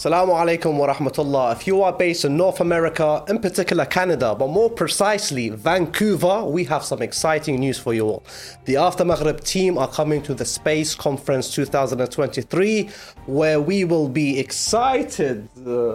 Assalamu alaikum wa rahmatullah. If you are based in North America, in particular Canada, but more precisely Vancouver, we have some exciting news for you all. The After Maghrib team are coming to the Space Conference 2023, where we will be excited.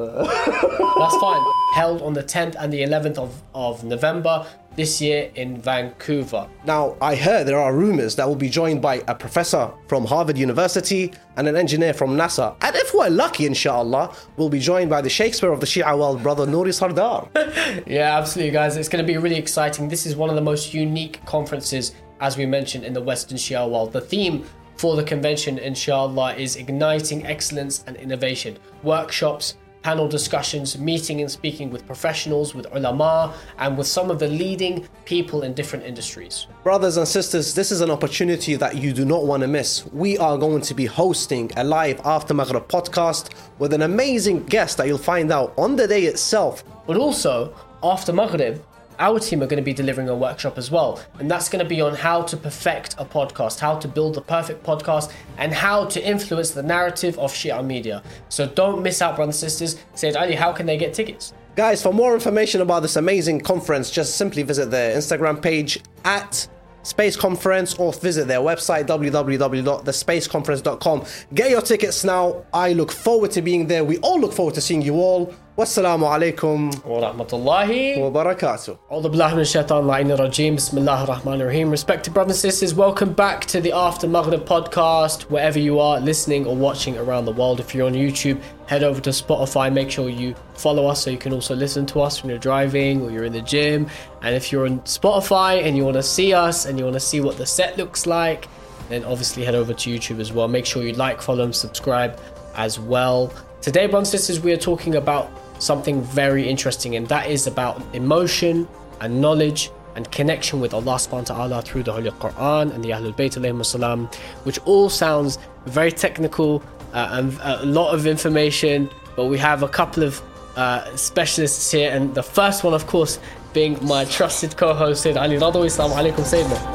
That's fine. Held on the 10th and the 11th of November this year in Vancouver. Now, I heard there are rumors that we'll be joined by a professor from Harvard University and an engineer from NASA. And if we're lucky, inshallah, we'll be joined by the Shakespeare of the Shia world, brother Nouri Sardar. Yeah, absolutely, guys. It's going to be really exciting. This is one of the most unique conferences, as we mentioned, in the Western Shia world. The theme for the convention, inshallah, is igniting excellence and innovation. Workshops, panel discussions, meeting and speaking with professionals, with ulama, and with some of the leading people in different industries. Brothers and sisters, this is an opportunity that you do not want to miss. We are going to be hosting a live After Maghrib podcast with an amazing guest that you'll find out on the day itself. But also, after Maghrib, our team are going to be delivering a workshop as well. And that's going to be on how to perfect a podcast, how to build the perfect podcast, and how to influence the narrative of Shia media. So don't miss out, brothers and sisters. Sayyid Ali, how can they get tickets? Guys, for more information about this amazing conference, just simply visit their Instagram page at Space Conference or visit their website www.thespaceconference.com. Get your tickets now. I look forward to being there. We all look forward to seeing you all. Wassalamu alaikum wa rahmatullahi wa barakatuh. A'udhu billahi minash shaitanir la'inir rajeem. Bismillahir rahmanir rahim. Respected brothers and sisters, welcome back to the After Maghrib podcast. Wherever you are listening or watching around the world, if you're on YouTube, head over to Spotify. Make sure you follow us so you can also listen to us when you're driving or you're in the gym. And if you're on Spotify and you want to see us and you want to see what the set looks like, then obviously head over to YouTube as well. Make sure you like, follow, and subscribe as well. Today, brothers and sisters, we are talking about something very interesting, and that is about emotion and knowledge and connection with Allah subhanahu wa ta'ala through the Holy Quran and the Ahlul Bayt alayhim salam, which all sounds very technical and a lot of information, but we have a couple of specialists here, and the first one, of course, being my trusted co-host, Sayyid Ali Radawi. Assalamu alaikum, Sayyidina.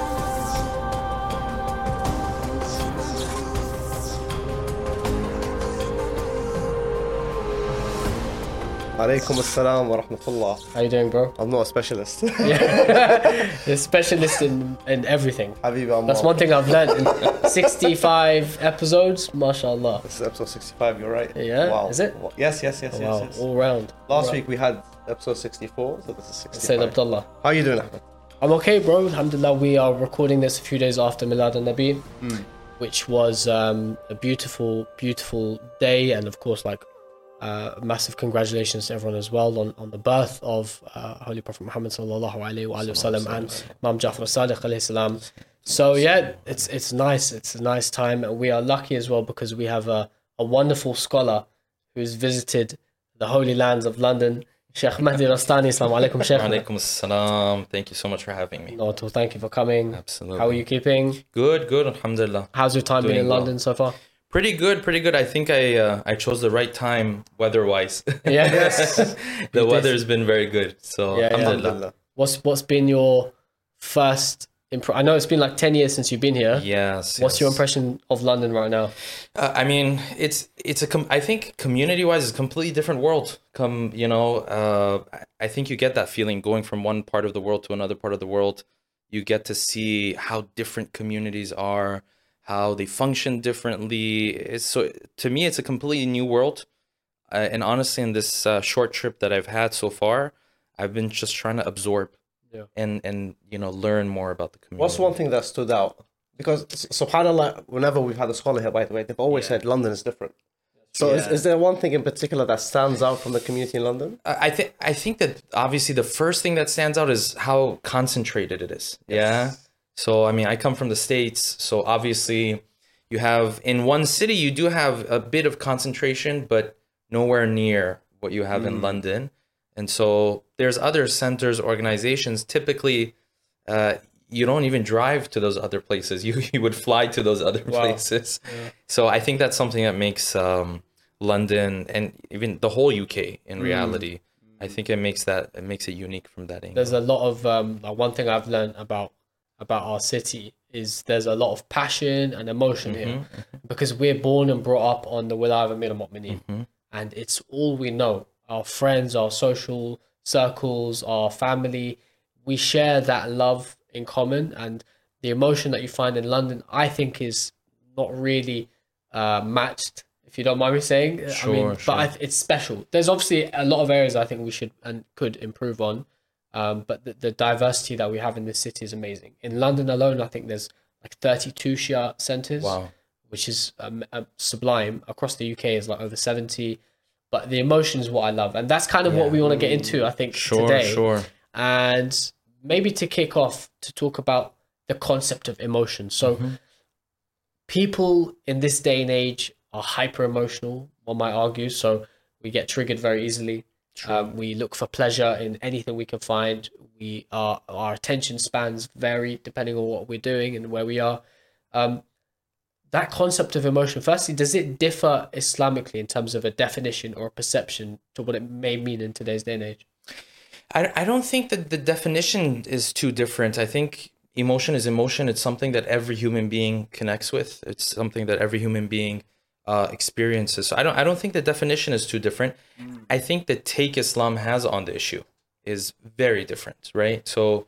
Alaikum assalam wa rahmatullah. How you doing, bro? I'm not a specialist. Yeah, you're a specialist in everything. Habibi, That's one thing I've learned in 65 episodes, mashallah. This is episode 65, you're right. Yeah, wow. Is it? Yes. Wow, all round. Last week we had episode 64, so this is 65. Sayyid Abdullah. How are you doing, Ahmed? I'm okay, bro. Alhamdulillah, we are recording this a few days after Milad al-Nabi, which was a beautiful, beautiful day, and of course, like, massive congratulations to everyone as well on the birth of Holy Prophet Muhammad sallallahu alaihi wasallam and Imam Jafar as-Sadiq alayhi salam. So yeah, it's nice. It's a nice time, and we are lucky as well because we have a wonderful scholar who's visited the holy lands of London, Sheikh Mahdi Rastani. Assalamu alaikum, Sheikh. Alaikum assalam. Thank you so much for having me. No, thank you for coming. Absolutely. How are you keeping? Good, alhamdulillah. How's your time been in London so far? Pretty good. I think I chose the right time weather-wise. Yeah. Yes. The weather's been very good. So alhamdulillah. What's been your first I know it's been like 10 years since you've been here. Yes. What's your impression of London right now? I mean, I think community-wise, it's a completely different world. I think you get that feeling going from one part of the world to another part of the world. You get to see how different communities are, how they function differently. So to me, it's a completely new world. And honestly, in this short trip that I've had so far, I've been just trying to absorb and learn more about the community. What's one thing that stood out? Because subhanAllah, whenever we've had a scholar here, by the way, they've always said London is different. So is there one thing in particular that stands out from the community in London? I think that obviously the first thing that stands out is how concentrated it is. Yes. Yeah. So, I mean, I come from the States, so obviously you have, in one city, you do have a bit of concentration, but nowhere near what you have in London. And so there's other centers, organizations, typically you don't even drive to those other places. You would fly to those other places. Yeah. So I think that's something that makes London and even the whole UK in reality, I think it makes it unique from that angle. There's a lot of, one thing I've learned about our city is there's a lot of passion and emotion here because we're born and brought up on the Wilaya of Amir al-Mu'mineen. and it's all we know. Our friends, our social circles, our family, we share that love in common, and the emotion that you find in London, I think, is not really matched, if you don't mind me saying. Sure. But it's special. There's obviously a lot of areas I think we should and could improve on, but the diversity that we have in this city is amazing. In London alone, I think there's like 32 Shia centers, Wow. which is sublime. Across the UK is like over 70. But the emotion is what I love, and that's kind of what we want to get into, I think, today. Sure. And maybe to kick off, to talk about the concept of emotion. So people in this day and age are hyper emotional, one might argue. So we get triggered very easily. We look for pleasure in anything we can find. Our attention spans vary depending on what we're doing and where we are. That concept of emotion, firstly, does it differ Islamically in terms of a definition or a perception to what it may mean in today's day and age? I don't think that the definition is too different. I think emotion is emotion. It's something that every human being connects with. It's something that every human being experiences. So I don't think the definition is too different. I think the take Islam has on the issue is very different, right? So,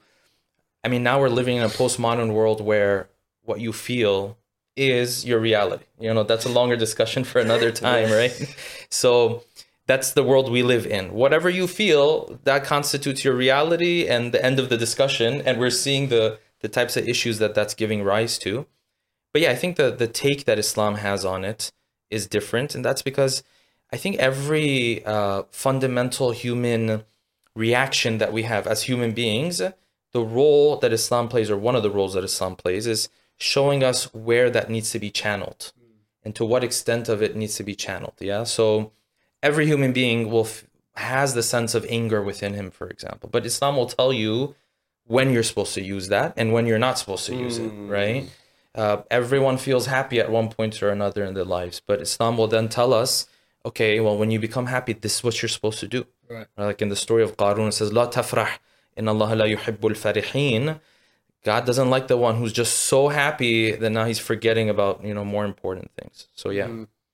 I mean, now we're living in a postmodern world where what you feel is your reality. You know, that's a longer discussion for another time, right? So that's the world we live in. Whatever you feel, that constitutes your reality and the end of the discussion. And we're seeing the types of issues that that's giving rise to. But yeah, I think the take that Islam has on it is different. And that's because I think every fundamental human reaction that we have as human beings, the role that Islam plays, or one of the roles that Islam plays, is showing us where that needs to be channeled and to what extent of it needs to be channeled. Yeah. So every human being has the sense of anger within him, for example, but Islam will tell you when you're supposed to use that and when you're not supposed to use it, right? Everyone feels happy at one point or another in their lives, but Islam will then tell us, okay, well, when you become happy, this is what you're supposed to do. Right. Like in the story of Qarun, it says, "La tafrah, inna Allah la yuhibbul farihin." God doesn't like the one who's just so happy that now he's forgetting about, more important things. So yeah.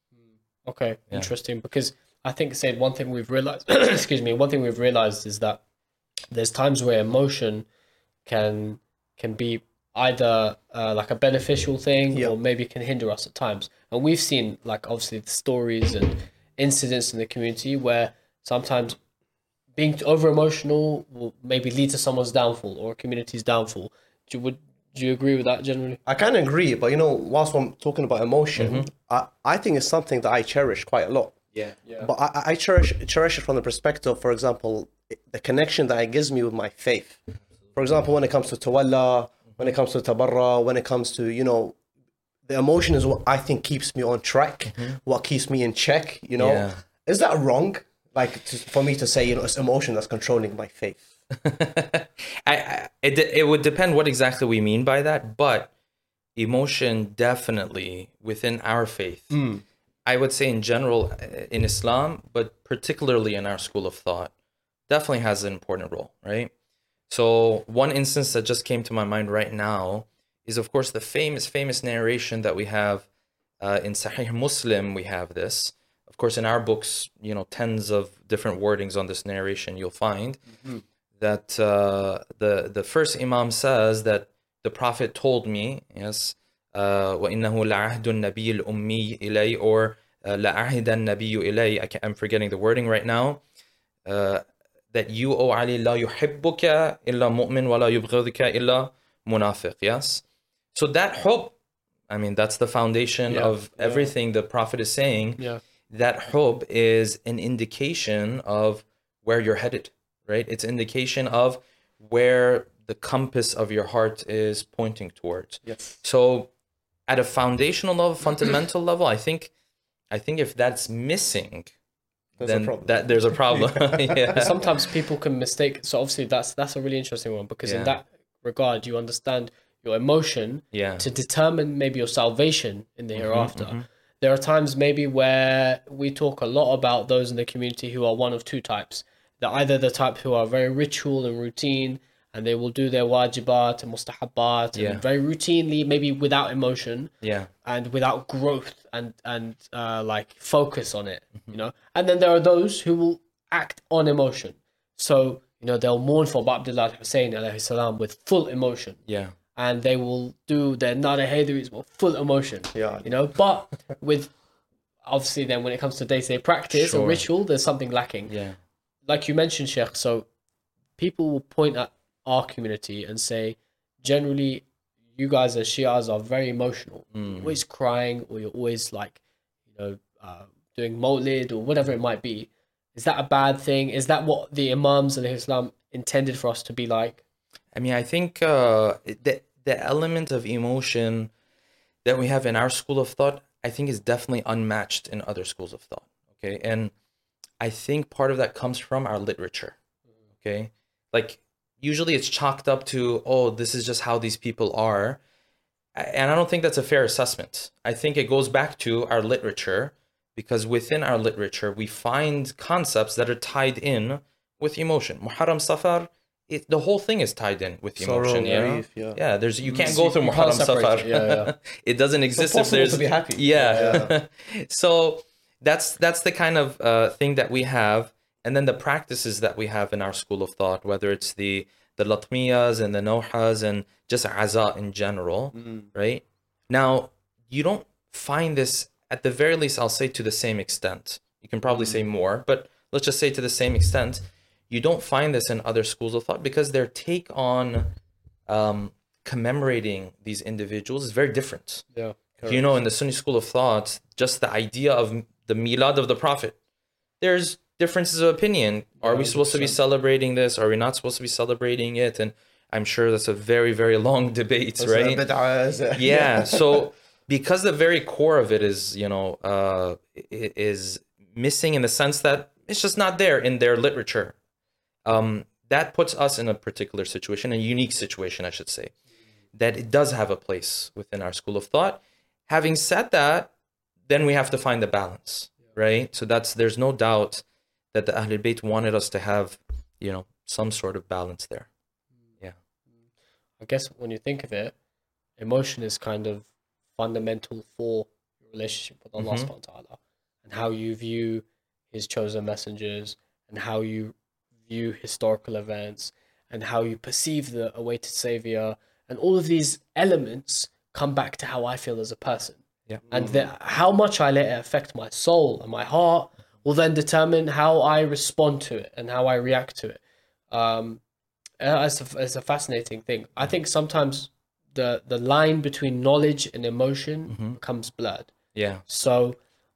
Okay, interesting. Because I think, Said, one thing we've realized, one thing we've realized is that there's times where emotion can be either like a beneficial thing or maybe can hinder us at times. And we've seen, like, obviously the stories and incidents in the community where sometimes being over emotional will maybe lead to someone's downfall or a community's downfall. Do you agree with that generally? I kind of agree, but whilst I'm talking about emotion, I think it's something that I cherish quite a lot. Yeah. But I cherish it from the perspective, for example, the connection that it gives me with my faith. For example, when it comes to tawalla, when it comes to tabarra, when it comes to, the emotion is what I think keeps me on track, what keeps me in check, Yeah. Is that wrong? Like, for me to say, it's emotion that's controlling my faith. It would depend what exactly we mean by that, but emotion definitely within our faith, I would say in general in Islam, but particularly in our school of thought, definitely has an important role, right? So one instance that just came to my mind right now is, of course, the famous narration that we have in Sahih Muslim. We have this. Of course, in our books, tens of different wordings on this narration you'll find. That the first Imam says that the Prophet told me, yes, وَإِنَّهُ لَعَهْدُ النَّبِيِّ الْأُمِّيِّ إِلَيْ, or لَعَهِدَ النَّبِيُّ إِلَيْ. I'm forgetting the wording right now. That you, O Ali, لَا يُحِبُّكَ إِلَّا مُؤْمِنٌ وَلَا يُبْغِضُكَ إِلَّا مُنَافِقٌ. Yes? So that hub, I mean, that's the foundation of everything the Prophet is saying. Yeah. That hub is an indication of where you're headed, right? It's indication of where the compass of your heart is pointing towards. Yes. So at a foundational level, fundamental level, I think if that's missing, there's a problem. Yeah. Sometimes people can mistake. So obviously that's a really interesting one, because in that regard, you understand your emotion to determine maybe your salvation in the hereafter. There are times maybe where we talk a lot about those in the community who are one of two types. They're either the type who are very ritual and routine and they will do their wajibat and mustahabbat Yeah. and very routinely, maybe without emotion Yeah. and without growth and like focus on it, you know. And then there are those who will act on emotion. So, you know, they'll mourn for Abdullah al-Hussein alayhi salam with full emotion. Yeah. And they will do their Nada Haydaris with full emotion. Yeah. You know, but with obviously then when it comes to day-to-day practice or Sure. ritual, there's something lacking. Yeah. Like you mentioned, Sheikh, so people will point at our community and say, generally, you guys as Shias are very emotional. You're always crying, or you're always like, you know, doing Mawlid or whatever it might be. Is that a bad thing? Is that what the Imams of Islam intended for us to be like? I mean, I think the element of emotion that we have in our school of thought, I think, is definitely unmatched in other schools of thought. Okay, and I think part of that comes from our literature. Okay, like usually it's chalked up to, oh, this is just how these people are, and I don't think that's a fair assessment. I think it goes back to our literature, because within our literature we find concepts that are tied in with emotion. Muharram Safar, the whole thing is tied in with emotion. Sorrow, Yeah, grief, yeah. yeah. There's you can't go through You can't Muharram separate Safar. it, yeah. It doesn't exist if impossible there's to be happy. Yeah. So that's the kind of thing that we have, and then the practices that we have in our school of thought, whether it's the latmiyas and the nawhas and just aza in general, right? Now, you don't find this, at the very least, I'll say to the same extent. You can probably say more, but let's just say to the same extent. You don't find this in other schools of thought because their take on commemorating these individuals is very different. Yeah. You know, in the Sunni school of thought, just the idea of the milad of the Prophet, there's differences of opinion. Are we supposed to be celebrating this? Are we not supposed to be celebrating it? And I'm sure that's a very, very long debate, right? Yeah. So because the very core of it is, you know, is missing in the sense that it's just not there in their literature. That puts us in a particular situation, a unique situation, I should say, that it does have a place within our school of thought. Having said that, then we have to find the balance, right? So there's no doubt that the Ahlul Bayt wanted us to have, you know, some sort of balance there. Yeah. I guess when you think of it, emotion is kind of fundamental for your relationship with Allah subhanahu wa ta'ala, and how you view his chosen messengers, and how you view historical events, and how you perceive the awaited savior, and all of these elements come back to how I feel as a person. Yeah. And how much I let it affect my soul and my heart will then determine how I respond to it and how I react to it. It's a fascinating thing. I think sometimes the line between knowledge and emotion becomes blurred. Yeah. So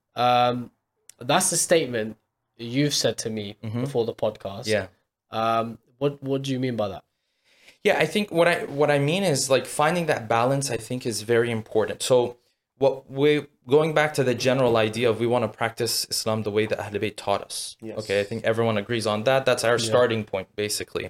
that's the statement you've said to me before the podcast. Yeah. What do you mean by that? Yeah, I think what I mean is, like, finding that balance, I think, is very important. So going back to the general idea of we want to practice Islam the way the Ahlul Bayt taught us. Yes. Okay, I think everyone agrees on that. That's our starting point, basically.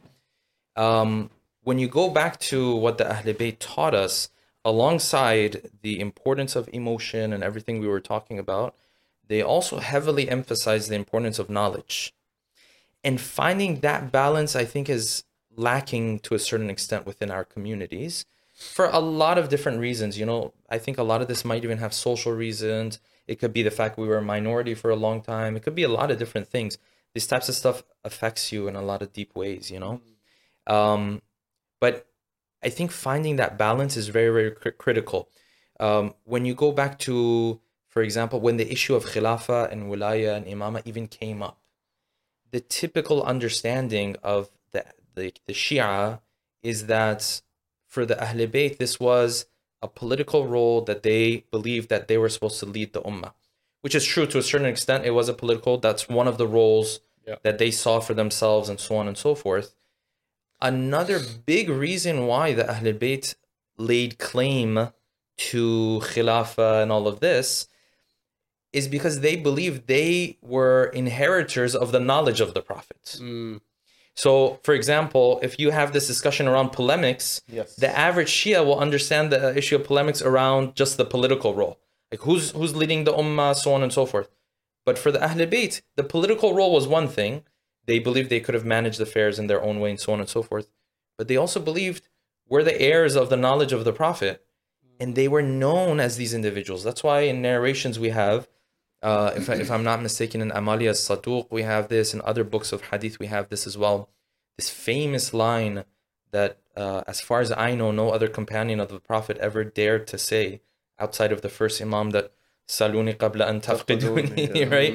When you go back to what the Ahlul Bayt taught us, alongside the importance of emotion and everything we were talking about, they also heavily emphasize the importance of knowledge. And finding that balance, I think, is lacking to a certain extent within our communities for a lot of different reasons. You know, I think a lot of this might even have social reasons. It could be the fact we were a minority for a long time. It could be a lot of different things. These types of stuff affects you in a lot of deep ways, you know. But I think finding that balance is very, very critical. When you go back to, for example, when the issue of Khilafah and Wilaya and Imama even came up, the typical understanding of the Shia is that for the Ahlul Bayt, this was a political role that they believed that they were supposed to lead the Ummah, which is true to a certain extent. It was a political, that's one of the roles that they saw for themselves, and so on and so forth. Another big reason why the Ahlul Bayt laid claim to Khilafah and all of this is because they believed they were inheritors of the knowledge of the Prophet. So, for example, if you have this discussion around polemics, the average Shia will understand the issue of polemics around just the political role. Like who's leading the Ummah, so on and so forth. But for the Ahlul Bayt, the political role was one thing. They believed they could have managed affairs in their own way and so on and so forth. but they also believed we're the heirs of the knowledge of the Prophet. And they were known as these individuals. That's why in narrations we have, if I'm not mistaken, in Amali as-Saduq, we have this. In other books of hadith, we have this as well. This famous line that, as far as I know, no other companion of the Prophet ever dared to say outside of the first Imam, that Saluni qabla an tafqiduni, right?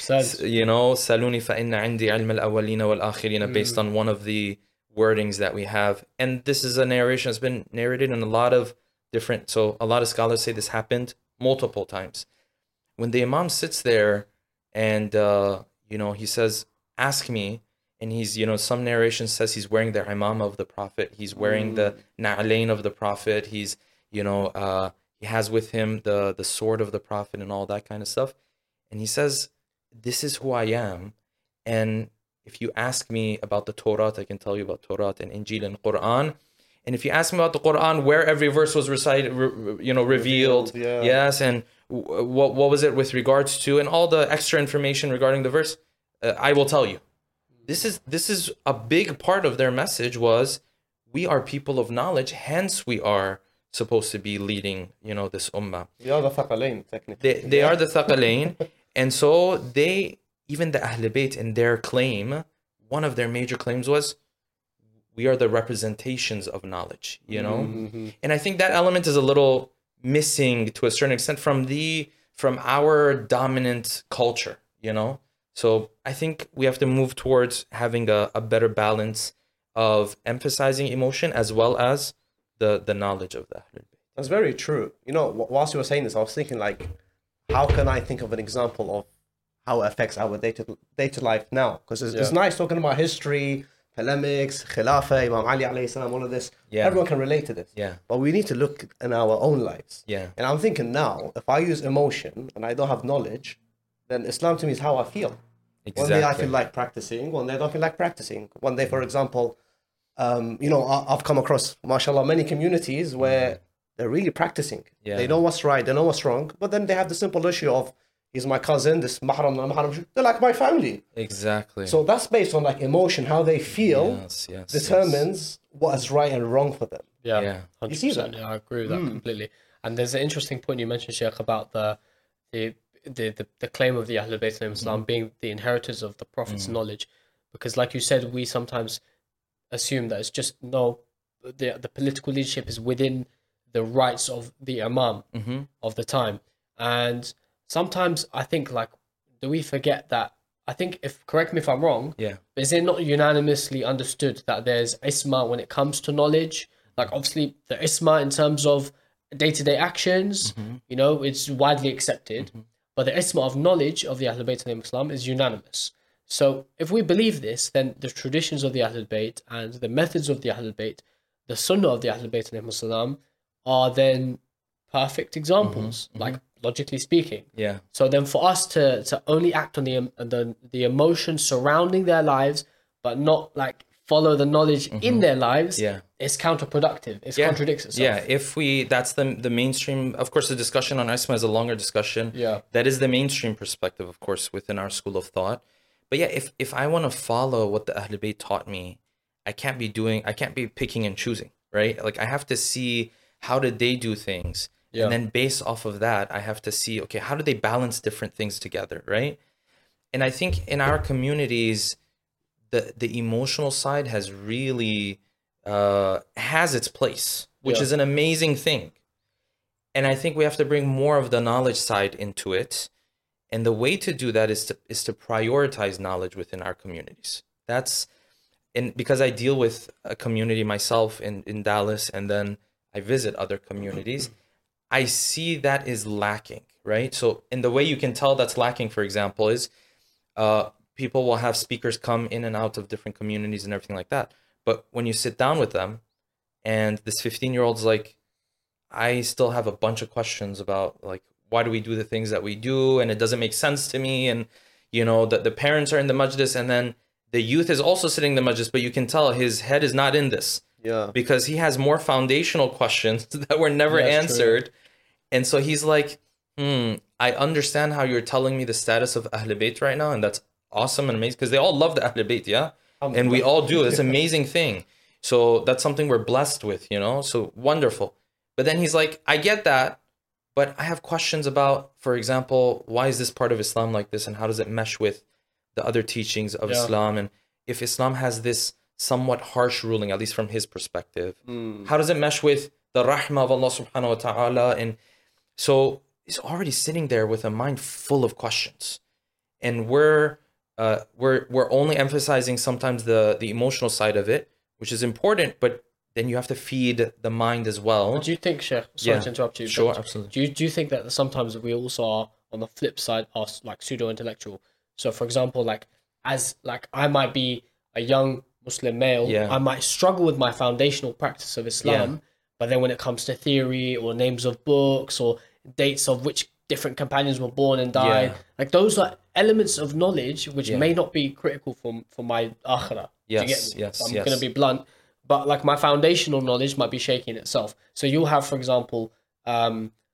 You know, Saluni fa inna indi ilm al-awwalina wal-akhirina, based on one of the wordings that we have. And this is a narration that's been narrated in a lot of different, so a lot of scholars say this happened multiple times. When the Imam sits there and, you know, he says, ask me, and he's, you know, some narration says he's wearing the imam of the Prophet, he's wearing the na'alain of the Prophet, he's, you know, he has with him the sword of the Prophet and all that kind of stuff. And he says, this is who I am. And if you ask me about the Torah, I can tell you about Torah and Injil and Quran. And if you ask me about the Quran, where every verse was recited, you know, revealed, yeah. Yes, and what was it with regards to, and all the extra information regarding the verse, I will tell you. This is a big part of their message was, we are people of knowledge, hence we are supposed to be leading, you know, this ummah. They are the Thaqalain, technically. They are the Thaqalain. And so they, even the Ahl Bayt, in their claim, one of their major claims was, we are the representations of knowledge, you know? And I think that element is a little missing to a certain extent from our dominant culture, you know? So I think we have to move towards having a better balance of emphasizing emotion as well as the knowledge of the Ahlul Bayt. That's very true. You know, whilst you were saying this, I was thinking, like, how can I think of an example of how it affects our day-to life now? Because it's nice talking about history, polemics, Khilafah, Imam Ali alayhi salam, all of this. Yeah. Everyone can relate to this. Yeah. But we need to look in our own lives. Yeah. And I'm thinking now, if I use emotion and I don't have knowledge, then Islam to me is how I feel. Exactly. One day I feel like practicing, one day I don't feel like practicing. One day, for example, you know, I've come across, mashallah, many communities where they're really practicing. Yeah. They know what's right, they know what's wrong, but then they have the simple issue of, he's my cousin, this mahram, mahram, they're like my family. Exactly. So that's based on like emotion, how they feel determines what is right and wrong for them. Yeah. 100%. You see that? Yeah, I agree with that completely. And there's an interesting point you mentioned, Sheikh, about the claim of the Ahlul Bayt of Islam being the inheritors of the Prophet's knowledge. Because like you said, we sometimes assume that it's just, no, the political leadership is within the rights of the Imam of the time. And sometimes I think, like, do we forget that? I think, correct me if I'm wrong, is it not unanimously understood that there's isma when it comes to knowledge? Like, obviously, the isma in terms of day-to-day actions, you know, it's widely accepted. But the isma of knowledge of the Ahlul Bayt of Islam is unanimous. So if we believe this, then the traditions of the Ahlul Bayt and the methods of the Ahlul Bayt, the sunnah of the Ahlul Bayt of Islam, are then perfect examples, like logically speaking. Yeah. So then for us to only act on the emotions surrounding their lives, but not like follow the knowledge in their lives, it's counterproductive. It contradicts itself. Yeah, if that's the mainstream, of course, the discussion on Isma is a longer discussion. Yeah. That is the mainstream perspective, of course, within our school of thought. But yeah, if I want to follow what the Ahlul Bayt taught me, I can't be picking and choosing, right? Like, I have to see how did they do things. And then based off of that, I have to see, okay, how do they balance different things together, right? And I think in our communities, the emotional side has really has its place, which is an amazing thing. And I think we have to bring more of the knowledge side into it. And the way to do that is to prioritize knowledge within our communities. Because I deal with a community myself in Dallas, and then I visit other communities, I see that is lacking, right? So, and the way you can tell that's lacking, for example, is people will have speakers come in and out of different communities and everything like that. But when you sit down with them, and this 15-year-old's like, I still have a bunch of questions about, like, why do we do the things that we do? And it doesn't make sense to me. And, you know, the parents are in the majlis, and then the youth is also sitting in the majlis, but you can tell his head is not in this. Yeah. Because he has more foundational questions that were never answered. True. And so he's like, I understand how you're telling me the status of Ahlul Bayt right now, and that's awesome and amazing, because they all love the Ahlul Bayt, and we all do. It's an amazing thing. So that's something we're blessed with, you know? So wonderful. But then he's like, I get that, but I have questions about, for example, why is this part of Islam like this, and how does it mesh with the other teachings of Islam? And if Islam has this somewhat harsh ruling, at least from his perspective, how does it mesh with the rahmah of Allah subhanahu wa ta'ala? And so he's already sitting there with a mind full of questions. And we're only emphasizing sometimes the emotional side of it, which is important, but then you have to feed the mind as well. Do you think, Sheikh, sorry to interrupt you. Sure, absolutely. Do you think that sometimes we also are, on the flip side, are like pseudo-intellectual? So, for example, like I might be a young Muslim male, I might struggle with my foundational practice of Islam, but then when it comes to theory or names of books or dates of which different companions were born and died, like those are elements of knowledge which may not be critical for my akhirah. Yes. I'm going to be blunt, but like my foundational knowledge might be shaky in itself. So you'll have, for example, I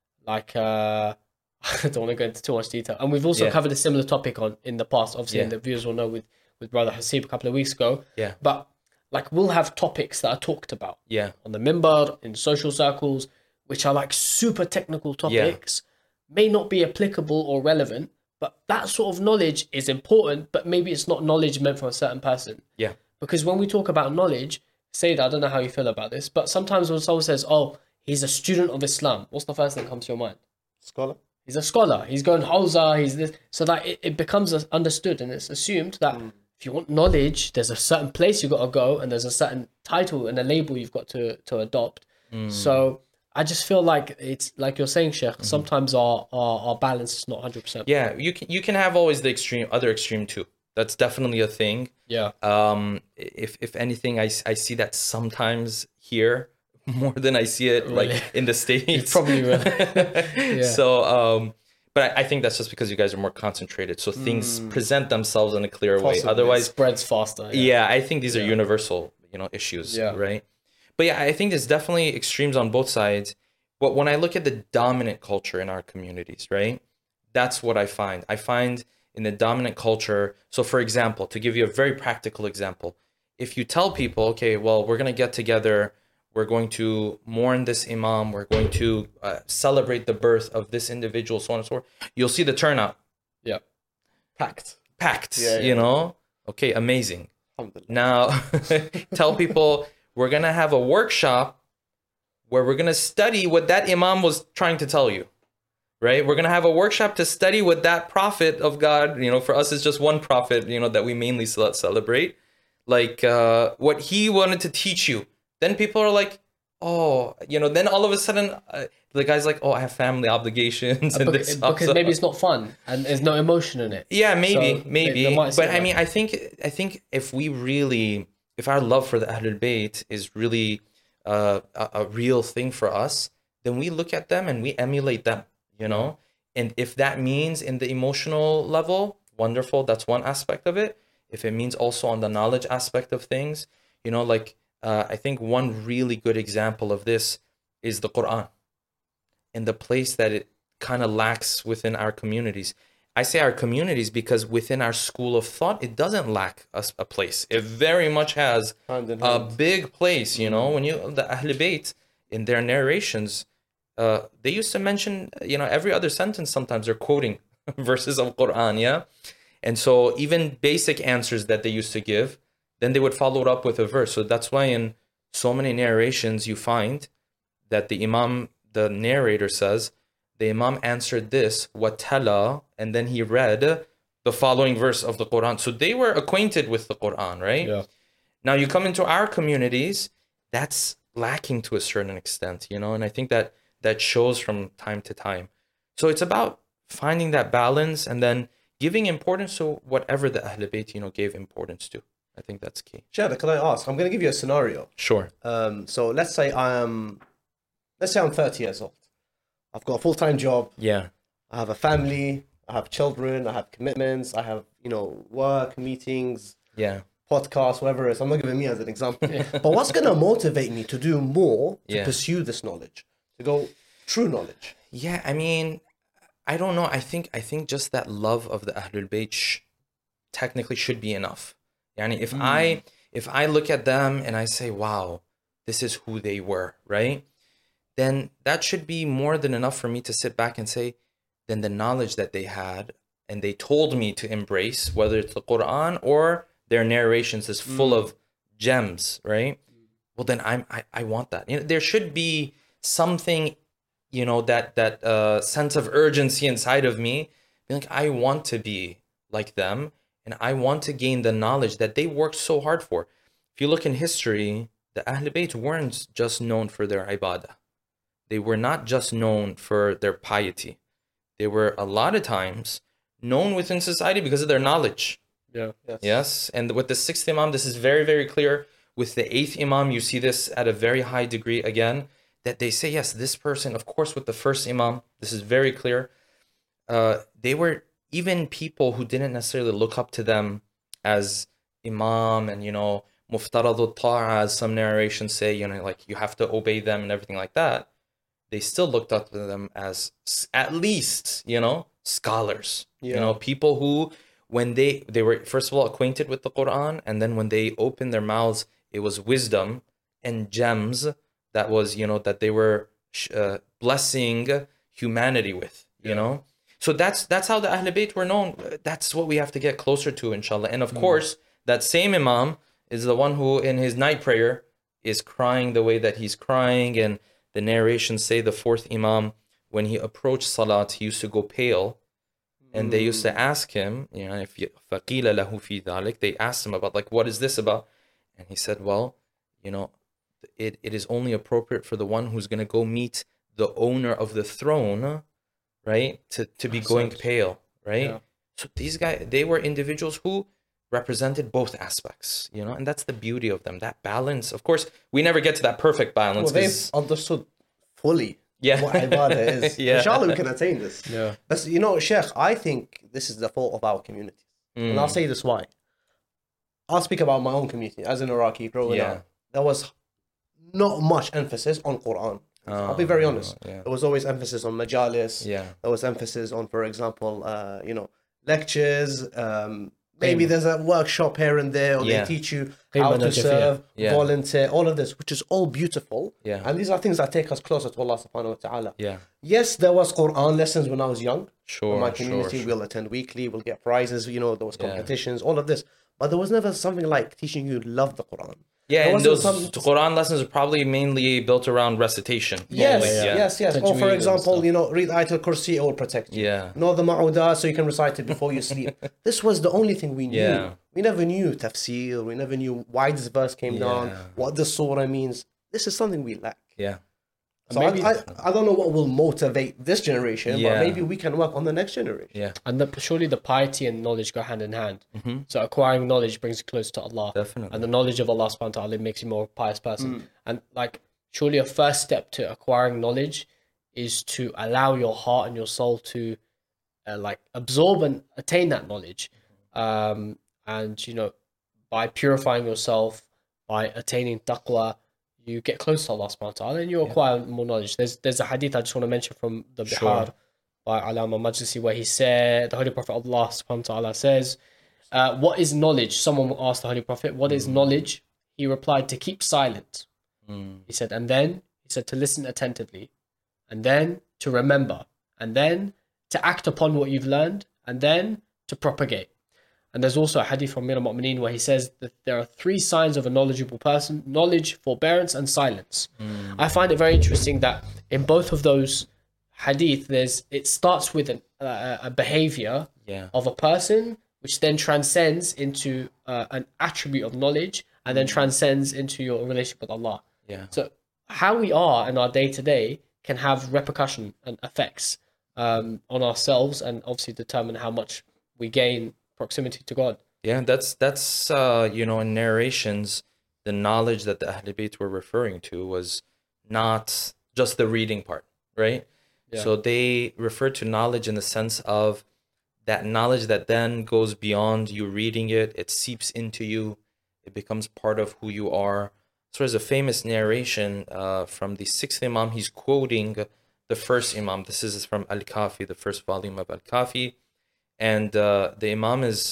don't want to go into too much detail, and we've also covered a similar topic in the past, obviously, and the viewers will know with Brother Hasib a couple of weeks ago. But like we'll have topics that are talked about on the minbar, in social circles, which are like super technical topics, may not be applicable or relevant, but that sort of knowledge is important, but maybe it's not knowledge meant for a certain person. Because when we talk about knowledge, Sayyid, I don't know how you feel about this, but sometimes when someone says, oh, he's a student of Islam, what's the first thing that comes to your mind? Scholar. He's a scholar. He's going Hawza. He's this. So that it becomes understood, and it's assumed that if you want knowledge, there's a certain place you've got to go, and there's a certain title and a label you've got to adopt. So I just feel like it's like you're saying, Sheikh, sometimes our balance is not 100%. Yeah, you can have always the other extreme too. That's definitely a thing. Yeah. If anything, I see that sometimes here more than I see it like in the States. You probably will. So, but I think that's just because you guys are more concentrated. So things present themselves in a clearer way. Otherwise, it spreads faster. Yeah, I think these are universal, issues, right? But yeah, I think there's definitely extremes on both sides. But when I look at the dominant culture in our communities, right, that's what I find. I find in the dominant culture, so for example, to give you a very practical example, if you tell people, okay, well, we're going to get together, we're going to mourn this imam, we're going to celebrate the birth of this individual, so on and so forth, you'll see the turnout. Yeah. Packed, Okay, amazing. Now, tell people we're going to have a workshop where we're going to study what that imam was trying to tell you, right? We're going to have a workshop to study what that prophet of God, for us it's just one prophet, that we mainly celebrate, like what he wanted to teach you. Then people are like, oh, then all of a sudden the guy's like, oh, I have family obligations and this stuff. Because maybe it's not fun and there's no emotion in it. Yeah, maybe. But I mean, I think if our love for the Ahlul Bayt is really a real thing for us, then we look at them and we emulate them, And if that means in the emotional level, wonderful, that's one aspect of it. If it means also on the knowledge aspect of things, I think one really good example of this is the Quran and the place that it kind of lacks within our communities. I say our communities because within our school of thought, it doesn't lack a place. It very much has a big place, When the Ahlul Bayt, in their narrations, they used to mention, every other sentence sometimes they're quoting verses of Quran, And so even basic answers that they used to give, then they would follow it up with a verse. So that's why in so many narrations you find that the Imam, the narrator says, the Imam answered this, watala, and then he read the following verse of the Quran. So they were acquainted with the Quran, right? Yeah. Now you come into our communities, that's lacking to a certain extent, and I think that shows from time to time. So it's about finding that balance and then giving importance to whatever the Ahlul Bayt, gave importance to. I think that's key. Shada, can I ask? I'm going to give you a scenario. Sure. So let's say I'm 30 years old. I've got a full-time job. Yeah. I have a family. I have children. I have commitments. I have, work, meetings. Yeah. Podcasts, whatever it is. I'm not giving me as an example. But what's going to motivate me to do more to pursue this knowledge? To go true knowledge? Yeah, I mean, I don't know. I think just that love of the Ahlul Bayt technically should be enough. Yani if I look at them and I say, wow, this is who they were, right? Then that should be more than enough for me to sit back and say, then the knowledge that they had and they told me to embrace, whether it's the Quran or their narrations is full of gems, right? Well, then I want that. There should be something, that sense of urgency inside of me. Be like, I want to be like them, and I want to gain the knowledge that they worked so hard for. If you look in history, the Ahl Bayt weren't just known for their ibadah. They were not just known for their piety. They were a lot of times known within society because of their knowledge. Yeah. Yes. And with the sixth Imam, this is very, very clear. With the eighth Imam, you see this at a very high degree again, that they say, yes, this person, of course, with the first Imam, this is very clear. They were even people who didn't necessarily look up to them as Imam and, muftaradut ta'a, as some narrations say, like you have to obey them and everything like that. They still looked up to them as at least, scholars, people who, when they were, first of all, acquainted with the Quran, and then when they opened their mouths, it was wisdom and gems that was, that they were blessing humanity with, So that's how the Ahl Bayt were known. That's what we have to get closer to, inshallah. And of course, that same Imam is the one who, in his night prayer, is crying the way that he's crying. And the narrations say the fourth Imam, when he approached Salat, he used to go pale. And they used to ask him, if فَقِيلَ لَهُ فِي ذَلِكَ, they asked him about, like, what is this about? And he said, well, it is only appropriate for the one who's going to go meet the owner of the throne, right? To be going pale, right? Yeah. So these guys, they were individuals who represented both aspects, and that's the beauty of them, that balance. Of course, we never get to that perfect balance. Well, they've understood fully what ibadah is. Yeah. Inshallah, we can attain this. Yeah. But, Sheikh, I think this is the fault of our communities. And I'll say this why. I'll speak about my own community. As an Iraqi growing up, there was not much emphasis on Quran. I'll be very honest. There was always emphasis on majalis. There was emphasis on, for example, lectures. Maybe there's a workshop here and there, or they teach you how to serve, volunteer, all of this, which is all beautiful. And these are things that take us closer to Allah subhanahu wa ta'ala. Yes, there was Quran lessons when I was young. Sure. In my community, we'll attend weekly, we'll get prizes, there was competitions, all of this. But there was never something like teaching you love the Quran. Yeah, and those Quran lessons are probably mainly built around recitation. Yes. Or for example, read Ayatul Kursi, it will protect you. Know the Ma'udah, so you can recite it before you sleep. This was the only thing we knew. We never knew tafsir, we never knew why this verse came down, what the surah means. This is something we lack. So maybe, I don't know what will motivate this generation, but maybe we can work on the next generation. And surely the piety and knowledge go hand in hand. So acquiring knowledge brings you close to Allah. Definitely. And the knowledge of Allah subhanahu wa ta'ala makes you more pious person. And surely a first step to acquiring knowledge is to allow your heart and your soul to absorb and attain that knowledge. And by purifying yourself, by attaining taqwa, you get close to Allah subhanahu wa ta'ala and you acquire more knowledge. There's a hadith I just want to mention from the Bihar by Alama Majlisi, where he said, the Holy Prophet Allah subhanahu wa ta'ala says, what is knowledge? Someone asked the Holy Prophet, what is knowledge? He replied, to keep silent. He said, and then he said to listen attentively, and then to remember, and then to act upon what you've learned, and then to propagate. And there's also a hadith from Amir al-Mu'mineen where he says that there are 3 signs of a knowledgeable person: knowledge, forbearance, and silence. I find it very interesting that in both of those hadith, it starts with a behavior of a person, which then transcends into an attribute of knowledge, and then transcends into your relationship with Allah. So how we are in our day-to-day can have repercussion and effects on ourselves, and obviously determine how much we gain proximity to God. That's in narrations, the knowledge that the Ahl Bayt were referring to was not just the reading part, right? So they refer to knowledge in the sense of that knowledge that then goes beyond you reading it. It seeps into you. It becomes part of who you are. So there's a famous narration from the 6th Imam. He's quoting the first Imam. This is from Al-Kafi, the first volume of Al-Kafi. And the Imam is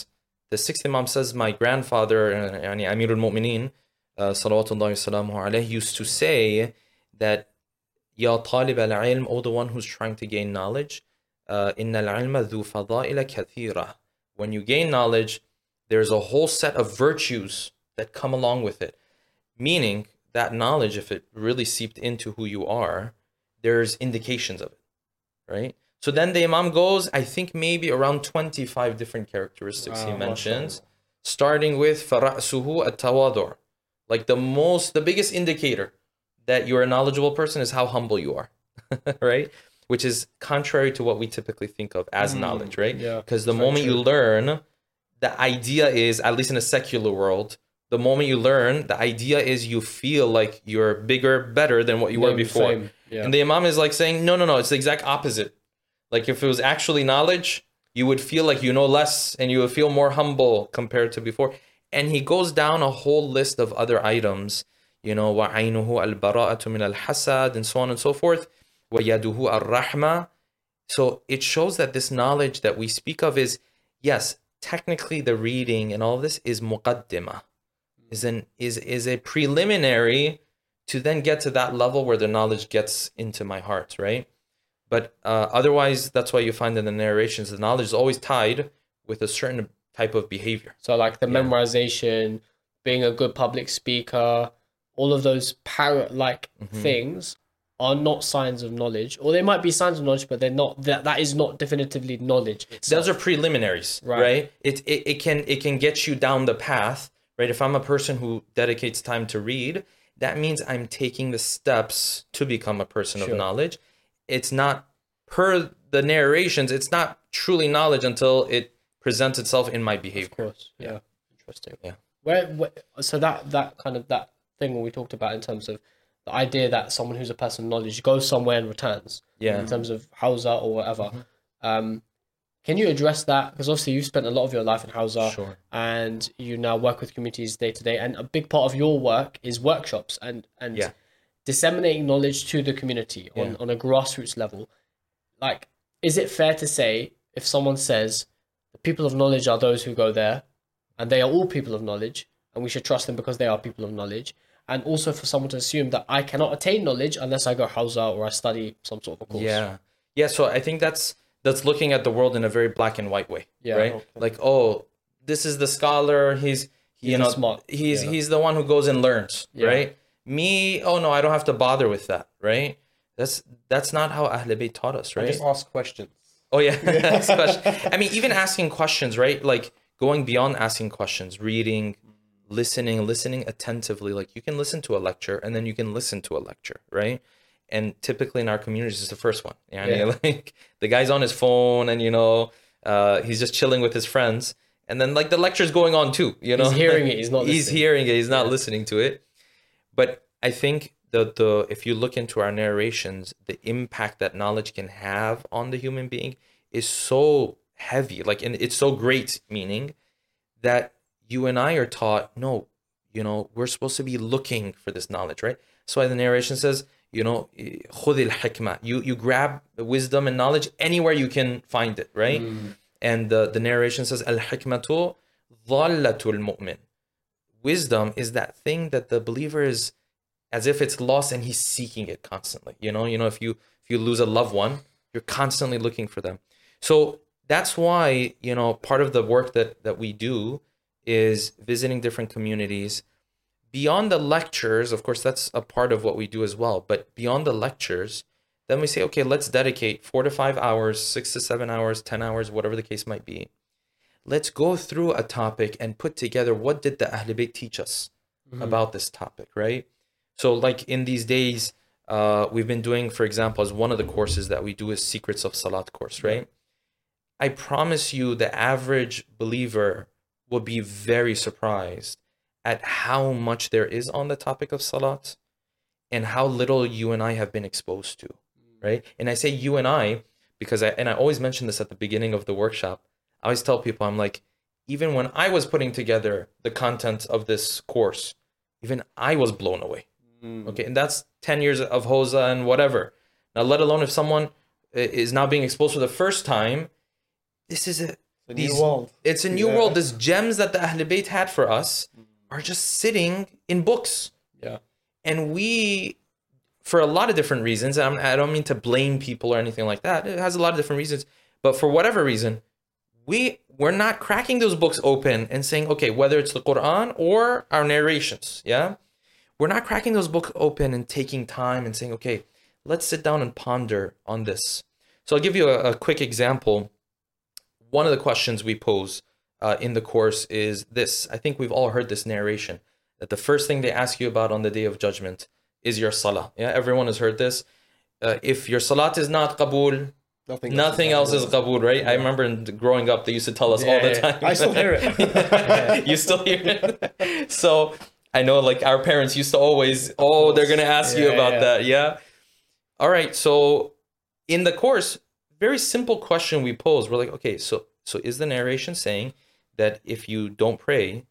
the sixth Imam says, my grandfather, يعني Amir al-Mu'mineen, salawatullahi salamuhu alayhi, used to say that, Ya talib al-ilm, O the one who's trying to gain knowledge, inna al-ilma dhu fada'ila kathira. When you gain knowledge, there's a whole set of virtues that come along with it. Meaning, that knowledge, if it really seeped into who you are, there's indications of it, right? So then the Imam goes, I think maybe around 25 different characteristics he mentions, starting with فَرَأْسُهُ التَّوَاضُعُ. Like the biggest indicator that you're a knowledgeable person is how humble you are, right? Which is contrary to what we typically think of as knowledge, right? Because the moment you learn, the idea is, at least in a secular world, the moment you learn, the idea is you feel like you're bigger, better than what you were before. And the Imam is like saying, no, it's the exact opposite. Like if it was actually knowledge, you would feel like you know less and you would feel more humble compared to before. And he goes down a whole list of other items, you know, وَعَيْنُهُ الْبَرَاءَةُ مِنَ الْحَسَدِ, and so on and so forth. وَيَدُهُ الرَّحْمَةِ. So it shows that this knowledge that we speak of is, yes, technically the reading and all of this is muqaddimah, is a preliminary to then get to that level where the knowledge gets into my heart, right? But otherwise, that's why you find in the narrations, the knowledge is always tied with a certain type of behavior. So like the memorization, being a good public speaker, all of those parrot-like things are not signs of knowledge, or they might be signs of knowledge, but they're not. That is not definitively knowledge itself. Those are preliminaries, right? It can get you down the path, right? If I'm a person who dedicates time to read, that means I'm taking the steps to become a person of knowledge. It's not, per the narrations, it's not truly knowledge until it presents itself in my behavior. Of course, yeah. Interesting. Yeah. Where so that kind of that thing when we talked about in terms of the idea that someone who's a person of knowledge goes somewhere and returns. Yeah. In terms of Hawza or whatever. Can you address that? Because obviously you've spent a lot of your life in Hawza, and you now work with communities day to day, and a big part of your work is workshops and disseminating knowledge to the community on a grassroots level. Like, is it fair to say, if someone says the people of knowledge are those who go there, and they are all people of knowledge, and we should trust them because they are people of knowledge, and also for someone to assume that I cannot attain knowledge unless I go Hawza or I study some sort of a course? Yeah. So I think that's looking at the world in a very black and white way, right? Okay. Like, oh, this is the scholar. He's smart. He's the one who goes and learns, right? Me, oh no, I don't have to bother with that, right? That's not how Ahl Bayt taught us, right? I just ask questions. Oh yeah, ask questions. I mean, even asking questions, right? Like going beyond asking questions, reading, listening attentively. Like you can listen to a lecture and then you can listen to a lecture, right? And typically in our communities, it's the first one. Like the guy's on his phone and he's just chilling with his friends, and then like the lecture's going on too. He's hearing it. He's not listening. He's hearing it. He's not listening to it. But I think the if you look into our narrations, the impact that knowledge can have on the human being is so heavy, like, and it's so great, meaning that you and I are taught, no, we're supposed to be looking for this knowledge, right? That's why the narration says, خُذِ الْحِكْمَةِ. You grab the wisdom and knowledge anywhere you can find it, right? And the narration says, الْحِكْمَةُ ضَالَّةُ الْمُؤْمِنِ. Wisdom is that thing that the believer is as if it's lost and he's seeking it constantly. If you lose a loved one, you're constantly looking for them. So that's why, part of the work that we do is visiting different communities. Beyond the lectures, of course, that's a part of what we do as well. But beyond the lectures, then we say, okay, let's dedicate 4 to 5 hours, 6 to 7 hours, 10 hours, whatever the case might be. Let's go through a topic and put together what did the Ahl Bayt teach us about this topic, right? So like in these days, we've been doing, for example, as one of the courses that we do is Secrets of Salat course, right? I promise you the average believer will be very surprised at how much there is on the topic of Salat and how little you and I have been exposed to, right? And I say you and I because I always mention this at the beginning of the workshop. I always tell people, I'm like, even when I was putting together the content of this course, even I was blown away. Okay, and that's 10 years of Hawza and whatever. Now, let alone if someone is now being exposed for the first time, this is The new world. It's a new world. These gems that the Ahl Bayt had for us are just sitting in books. Yeah. And we, for a lot of different reasons, and I don't mean to blame people or anything like that. It has a lot of different reasons. But for whatever reason, we're not cracking those books open and saying, okay, whether it's the Quran or our narrations, yeah? We're not cracking those books open and taking time and saying, okay, let's sit down and ponder on this. So I'll give you a quick example. One of the questions we pose in the course is this. I think we've all heard this narration, that the first thing they ask you about on the Day of Judgment is your salah. Yeah, everyone has heard this. If your salat is not qabul, nothing else is qabul, right? Yeah. I remember growing up, they used to tell us all the time. I still hear it. You still hear it? So I know, like, our parents used to always, they're going to ask you about that. Yeah. All right. So in the course, very simple question we pose. We're like, okay, so is the narration saying that if you don't pray,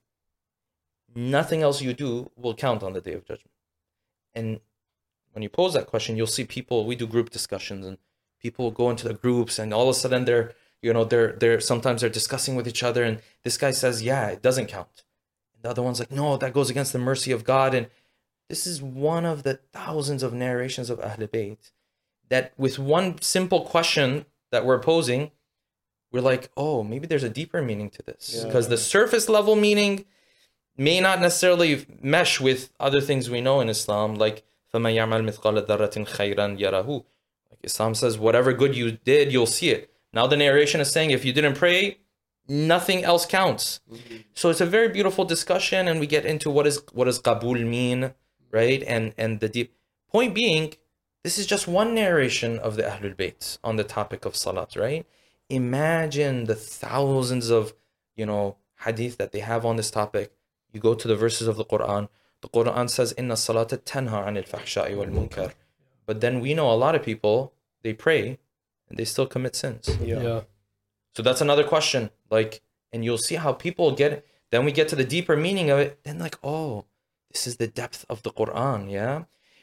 nothing else you do will count on the Day of Judgment? And when you pose that question, you'll see people, we do group discussions, and people go into the groups, and all of a sudden they're sometimes they're discussing with each other, and this guy says, yeah, it doesn't count. And the other one's like, no, that goes against the mercy of God. And this is one of the thousands of narrations of Ahl Bayt that with one simple question that we're posing, we're like, oh, maybe there's a deeper meaning to this. Because the surface level meaning may not necessarily mesh with other things we know in Islam, like فَمَنْ يَعْمَلْ مِثْقَالَ ذَرَّةٍ خَيْرًا يَرَهُ. Like Islam says, whatever good you did, you'll see it. Now the narration is saying, if you didn't pray, nothing else counts. So it's a very beautiful discussion, and we get into what does qabul mean, right? And the deep point being, this is just one narration of the Ahlul Bayt on the topic of salat, right? Imagine the thousands of, hadith that they have on this topic. You go to the verses of the Quran. The Quran says, "Inna salata tanha anil fahsha'i wal munkar." But then we know a lot of people, they pray and they still commit sins. Yeah. So that's another question. Like, and you'll see how people get, then we get to the deeper meaning of it. Then like, oh, this is the depth of the Quran. Yeah.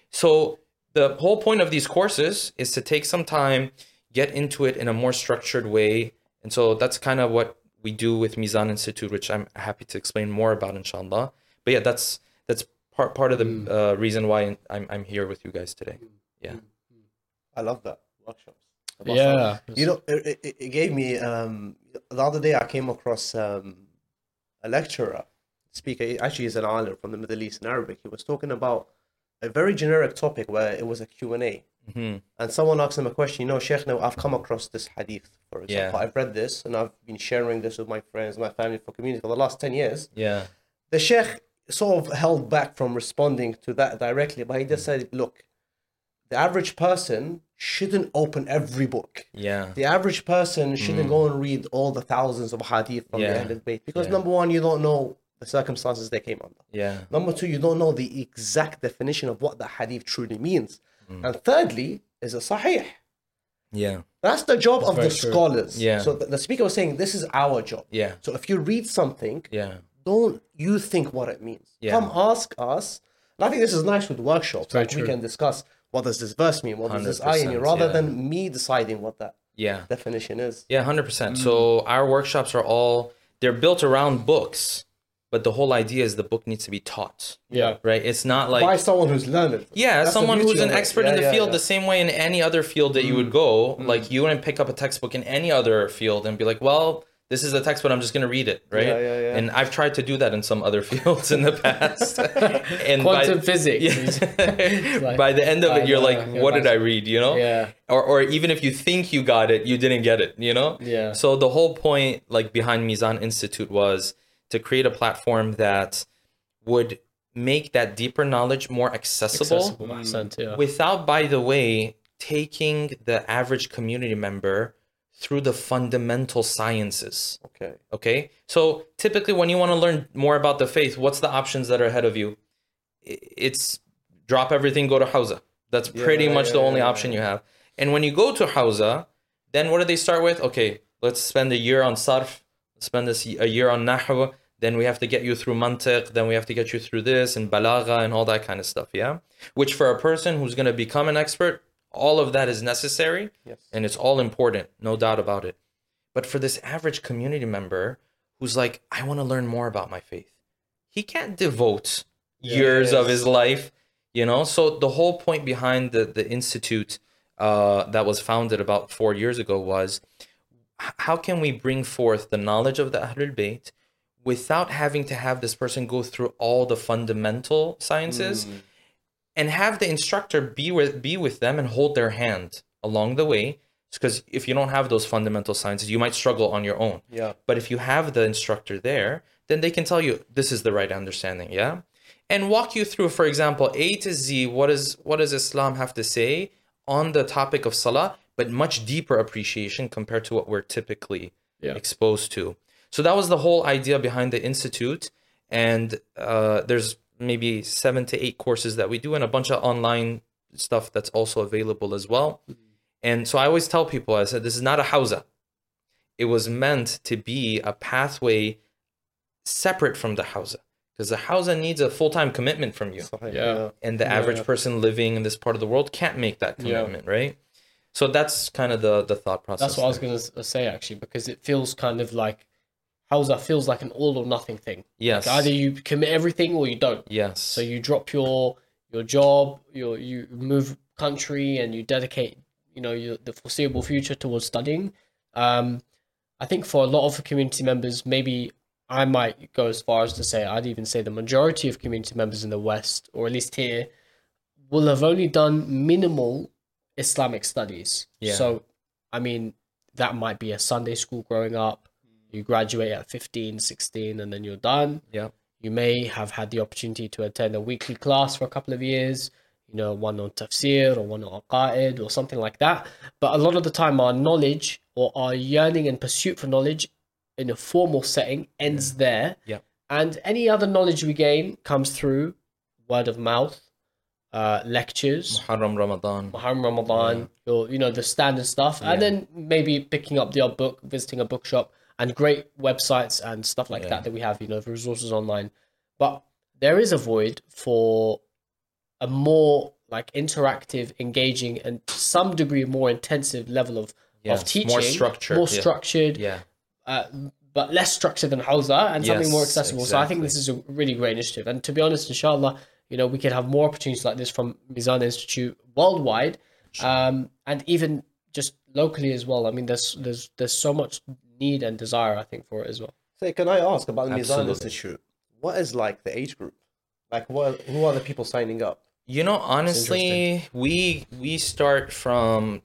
So the whole point of these courses is to take some time, get into it in a more structured way. And so that's kind of what we do with Mizan Institute, which I'm happy to explain more about, inshallah. But yeah, that's part of the reason why I'm here with you guys today. Yeah. I love that. Workshops. Yeah. It gave me, the other day I came across a lecturer, speaker, actually he's an alim from the Middle East in Arabic. He was talking about a very generic topic where it was a Q&A. And someone asked him a question, Sheikh, now I've come across this hadith, for example. I've read this and I've been sharing this with my friends, my family, for community for the last 10 years. Yeah. The Sheikh sort of held back from responding to that directly, but he just said, look, the average person shouldn't open every book. Yeah. The average person shouldn't go and read all the thousands of hadith from the Ahlul Bayt. Because number one, you don't know the circumstances they came under. Yeah. Number two, you don't know the exact definition of what the hadith truly means. And thirdly, is a sahih. Yeah. That's the job of the scholars. Yeah. So the speaker was saying, this is our job. Yeah. So if you read something, don't you think what it means. Come ask us. And I think this is nice with workshops. Like we can discuss, what does this verse mean? What does this ayah mean? Rather than me deciding what that definition is. Yeah, 100%. So our workshops are they're built around books. But the whole idea is the book needs to be taught. Yeah. Right? It's not like... by someone who's learned. Yeah, that's someone who's an expert in the field, the same way in any other field that you would go. Like, you wouldn't pick up a textbook in any other field and be like, well, this is the text, but I'm just going to read it, right? Yeah. And I've tried to do that in some other fields in the past. And quantum physics. Like, by the end of it, you're like, what did I read, Yeah. Or even if you think you got it, you didn't get it, Yeah. So the whole point, like, behind Mizan Institute was to create a platform that would make that deeper knowledge more accessible without, by the way, taking the average community member through the fundamental sciences. Okay. So typically when you want to learn more about the faith, what's the options that are ahead of you? It's drop everything, go to Hawza. That's pretty much the only option you have. And when you go to Hawza, then what do they start with? Okay, let's spend a year on Sarf, spend a year on Nahw, then we have to get you through Mantiq, then we have to get you through this and Balagha and all that kind of stuff, Which for a person who's going to become an expert, all of that is necessary, and it's all important, no doubt about it. But for this average community member who's like, I want to learn more about my faith, he can't devote years of his life, you know? So the whole point behind the institute that was founded about 4 years ago was, how can we bring forth the knowledge of the Ahlul Bayt without having to have this person go through all the fundamental sciences, and have the instructor be with them and hold their hand along the way? Because if you don't have those fundamental sciences, you might struggle on your own. Yeah. But if you have the instructor there, then they can tell you this is the right understanding, yeah? And walk you through, for example, A to Z, what does Islam have to say on the topic of salah, but much deeper appreciation compared to what we're typically exposed to. So that was the whole idea behind the institute. And there's maybe 7 to 8 courses that we do, and a bunch of online stuff that's also available as well. And so I always tell people, I said, this is not a hawza. It was meant to be a pathway separate from the hawza, because the hawza needs a full-time commitment from you. And the average person living in this part of the world can't make that commitment, right? So that's kind of the thought process. That's what I was going to say, actually, because it feels kind of like, hawza feels like an all or nothing thing. Yes. Like either you commit everything or you don't. Yes. So you drop your job, you move country, and you dedicate, the foreseeable future towards studying. I think for a lot of community members, maybe I might go as far as to say, I'd even say the majority of community members in the West, or at least here, will have only done minimal Islamic studies. Yeah. So, I mean, that might be a Sunday school growing up. You graduate at 15, 16, and then you're done. Yeah. You may have had the opportunity to attend a weekly class for a couple of years, one on tafsir or one on aqaid or something like that. But a lot of the time, our knowledge or our yearning and pursuit for knowledge in a formal setting ends there. Yeah. And any other knowledge we gain comes through word of mouth, lectures, Muharram Ramadan, or, the standard stuff. And then maybe picking up the odd book, visiting a bookshop, and great websites and stuff like that we have, for resources online. But there is a void for a more like interactive, engaging, and to some degree more intensive level of teaching. More structured. But less structured than hawza, and something more accessible. Exactly. So I think this is a really great initiative. And to be honest, inshallah, we can have more opportunities like this from Mizan Institute worldwide, and even just locally as well. I mean, there's so much need and desire, I think, for it as well. So can I ask about the Mizan Institute? What is like the age group? Like, who are the people signing up? Honestly, we start from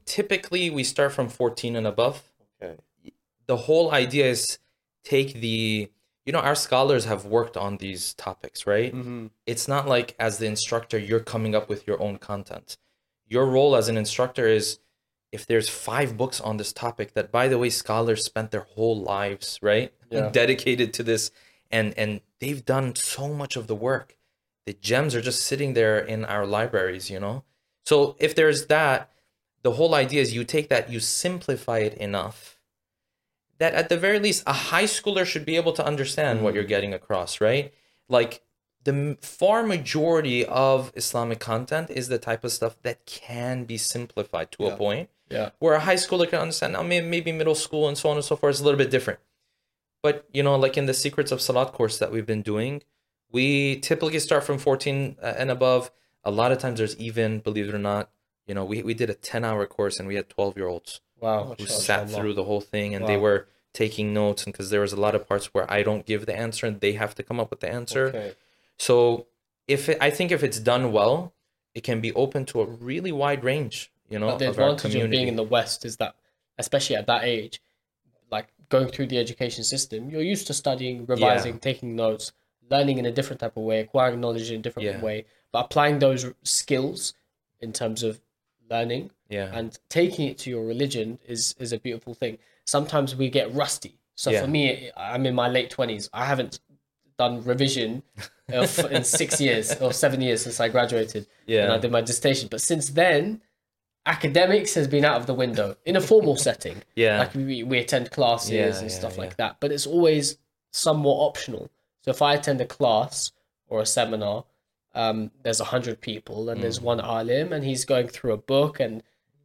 14 and above. Okay. The whole idea is take our scholars have worked on these topics, right? Mm-hmm. It's not like as the instructor, you're coming up with your own content. Your role as an instructor is, if there's 5 books on this topic that, by the way, scholars spent their whole lives, right? Dedicated to this, and they've done so much of the work. The gems are just sitting there in our libraries, So if there's that, the whole idea is you take that, you simplify it enough that at the very least, a high schooler should be able to understand what you're getting across, right? Like, the far majority of Islamic content is the type of stuff that can be simplified to a point where a high schooler can understand. Now, maybe middle school and so on and so forth is a little bit different. But, like in the Secrets of Salat course that we've been doing, we typically start from 14 and above. A lot of times there's even, believe it or not, we did a 10-hour course and we had 12-year-olds who sat through the whole thing, and they were taking notes, and because there was a lot of parts where I don't give the answer and they have to come up with the answer. Okay. So I think if it's done well, it can be open to a really wide range, but the advantage of being in the West is that, especially at that age, like going through the education system, you're used to studying, revising, taking notes, learning in a different type of way, acquiring knowledge in a different way, but applying those skills in terms of learning and taking it to your religion is a beautiful thing. Sometimes we get rusty. So for me, I'm in my late 20s. I haven't done revision in 6 years or 7 years since I graduated and I did my dissertation. But since then, academics has been out of the window in a formal setting. Like we attend classes and stuff like that. But it's always somewhat optional. So if I attend a class or a seminar, there's 100 people and there's one alim and he's going through a book and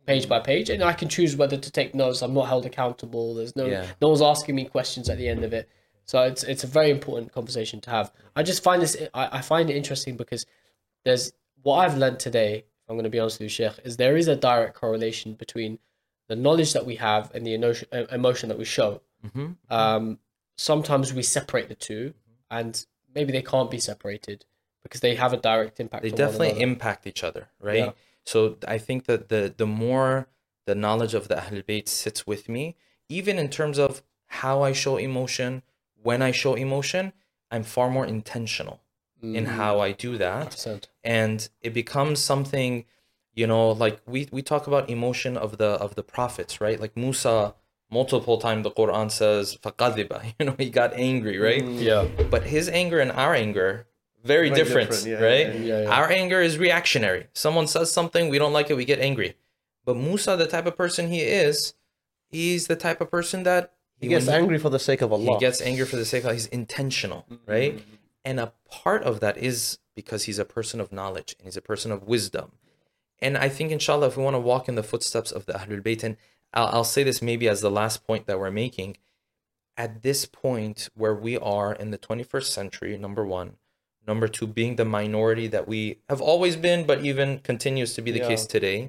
page by page, and I can choose whether to take notes. I'm not held accountable. There's no Yeah. no one's asking me questions at the end of it. So it's a very important conversation to have. I just find this I find it interesting because there's what I've learned today, if I'm going to be honest with you, Sheikh, is there is a direct correlation between the knowledge that we have and the emotion that we show. Sometimes we separate the two, and maybe they can't be separated because they have a direct impact. They on definitely one another. impact each other, right? Yeah. So I think that the more the knowledge of the Ahlul Bayt sits with me, even in terms of how I show emotion, when I show emotion, I'm far more intentional in how I do that. 100%. And it becomes something, you know, like we talk about emotion of the prophets, right? Like Musa, multiple times the Quran says فَقَذِبَ, you know, he got angry, right? Yeah. But his anger and our anger, very Very different, different, yeah, right? yeah. Our anger is reactionary. Someone says something, we don't like it, we get angry. But Musa, the type of person he is, he's the type of person that He gets angry for the sake of Allah. he gets angry for the sake of he's intentional, right? And a part of that is because he's a person of knowledge and he's a person of wisdom. And I think, inshallah, if we want to walk in the footsteps of the Ahlul Bayt, and I'll say this maybe as the last point that we're making, at this point where we are in the 21st century, number one, number two, being the minority that we have always been, but even continues to be the case today,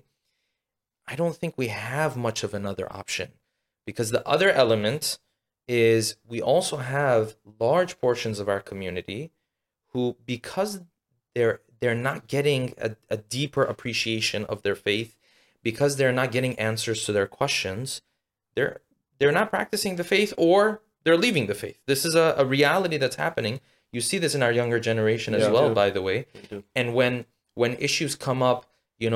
I don't think we have much of another option. Because the other element is we also have large portions of our community who, because they're not getting a deeper appreciation of their faith, because they're not getting answers to their questions, they're not practicing the faith, or they're leaving the faith. This is a reality that's happening. You see this in our younger generation as well, by the way. And when issues come up,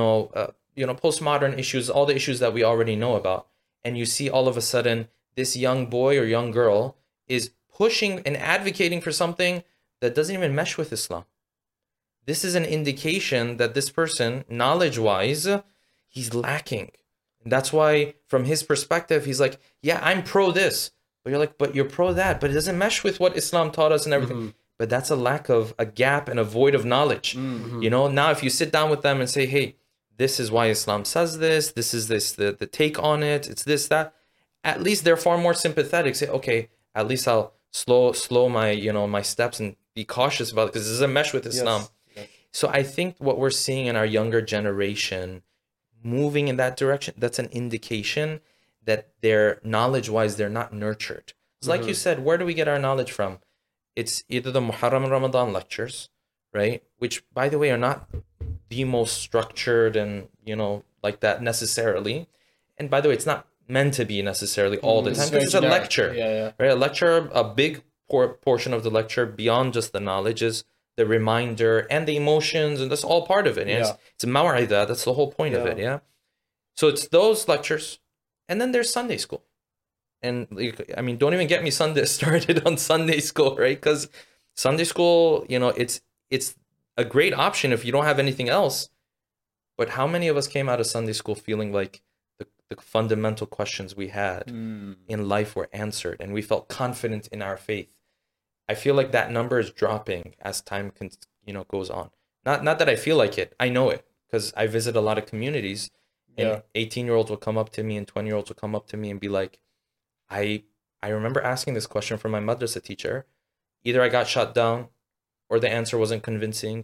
postmodern issues, all the issues that we already know about, and you see all of a sudden this young boy or young girl is pushing and advocating for something that doesn't even mesh with Islam. This is an indication that this person, knowledge-wise, he's lacking. And that's why, from his perspective, he's like, yeah, I'm pro this. But you're like, but you're pro that. But it doesn't mesh with what Islam taught us and everything. But that's a gap and a void of knowledge. You know, now if you sit down with them and say, hey, this is why Islam says this, the take on it, it's this, that, at least they're far more sympathetic. Say, okay, at least I'll slow my, my steps and be cautious about it because this is a mesh with Islam. Yes. So I think what we're seeing in our younger generation moving in that direction, that's an indication that they're knowledge-wise, they're not nurtured. It's like you said, where do we get our knowledge from? It's either the Muharram and Ramadan lectures, right? Which, by the way, are not the most structured and, like that necessarily. And by the way, it's not meant to be necessarily all the time because it's a lecture, right? A lecture, a big portion of the lecture beyond just the knowledge is the reminder and the emotions, and that's all part of it. It's maw'idah, that's the whole point of it, So it's those lectures, and then there's Sunday school. And I mean, don't even get me started on Sunday school, right? Because Sunday school, it's a great option if you don't have anything else. But how many of us came out of Sunday school feeling like the fundamental questions we had in life were answered, and we felt confident in our faith? I feel like that number is dropping as time goes on. Not that I feel like it. I know it because I visit a lot of communities, and 18-year-olds will come up to me and 20-year-olds will come up to me and be like, I remember asking this question from my madrasa teacher. Either I got shut down, or the answer wasn't convincing,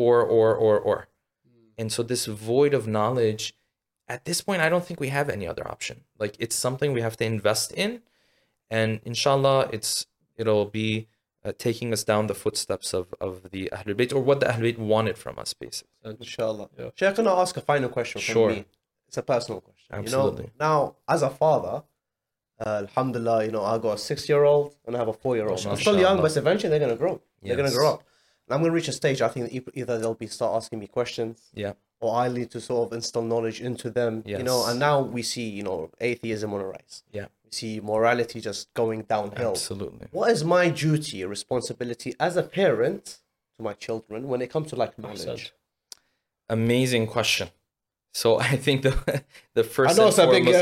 or. And so this void of knowledge, at this point, I don't think we have any other option. Like, it's something we have to invest in, and inshallah, it'll be taking us down the footsteps of the Ahlul Bayt, or what the Ahlul Bayt wanted from us, basically. Inshallah. Sheikh, can I ask a final question from me? It's a personal question. Absolutely. Now, as a father, alhamdulillah, I got a 6-year-old and I have a 4-year-old. They're still young, but eventually they're going to grow. They're going to grow up. And I'm going to reach a stage, I think, either they'll start asking me questions, or I need to sort of instill knowledge into them, and now we see, atheism on a rise. We see morality just going downhill. Absolutely. What is my duty, responsibility as a parent to my children when it comes to knowledge? Amazing question. So I think the first. I know it's a big.